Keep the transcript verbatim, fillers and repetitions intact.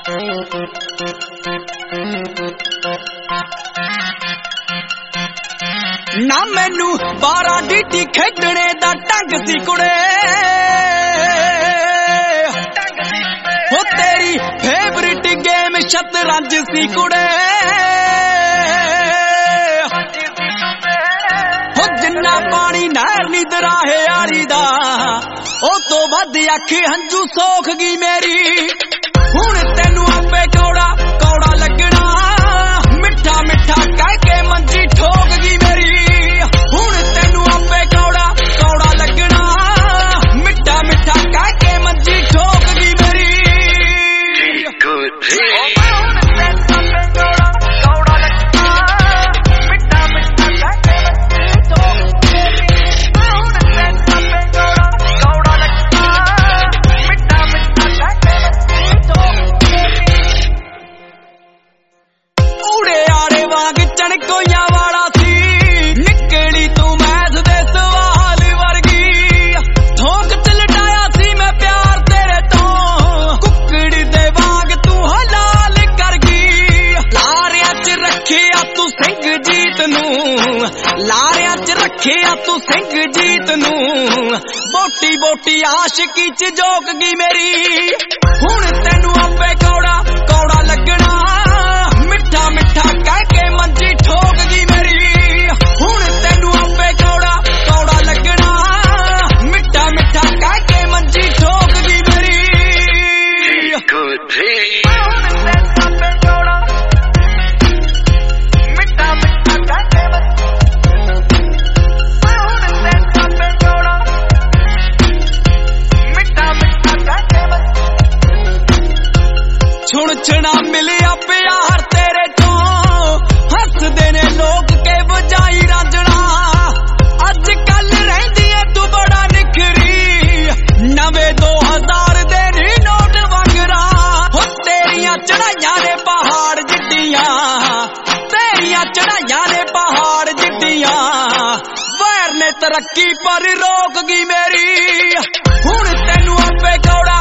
ना मैनू बारह डीटी खेडने दा ढंग सी कुड़े हो तेरी फेवरेट गेम शतरंज सी कुड़े हो जिन्ना पानी नहर नी दराहे आली दा ओ तो वध अख हंजू सोख गई मेरी हुण तेनू आपे कौड़ा कौड़ा लगना मिठा मिठा कह के मंजी ठोक गई मेरी हुण तेनू आपे कौड़ा कौड़ा लगना मिठा मिठा कह के मंजी ठोक गई मेरी कोइया वाला सी निकली तू मैथ दे सवाल वर्गी ठोक च लटाया सी मैं प्यार तेरे तो कुकड़ी दे वांग तू हलाल कर गई लारिया च रखिया तू सिंह जीत नू लारिया च रखिया तू सिंह जीत नू बोटी बोटी आशिकी च जोक गई मेरी हुण तेनू आपे कौड़ा कौड़ा लगना मिठा मिठा कह के मंजी ठोक गई मेरी हुण तेनू आपे कौड़ा कौड़ा लगना मिठा मिठा कह के मंजी ठोक गई मेरी छुण छना मिलिया प्यार तेरे तो हसदे ने लोग के बजाई रांझना अज कल रहिंदी है तू बड़ा निखरी नवे दो हजार दे नी नोट वंगरा हो तेरिया चढ़ाइया ने पहाड़ जिड्डियां तेरिया चढ़ाइया ने पहाड़ जिड्डियां वैर ने तरक्की पर रोक गई मेरी हुण तेनू आपे कौड़ा